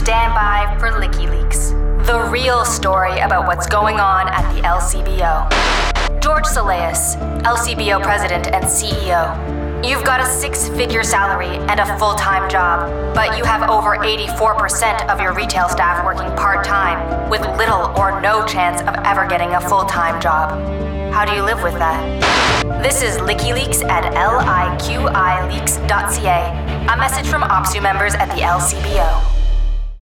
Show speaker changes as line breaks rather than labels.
stand by for LickyLeaks, the real story about what's going on at the LCBO. George Saleas, LCBO President and CEO. You've got a 6-figure salary and a full-time job, but you have over 84% of your retail staff working part-time with little or no chance of ever getting a full-time job. How do you live with that? This is LickyLeaks at liqileaks.ca, a message from OPSU members at the LCBO.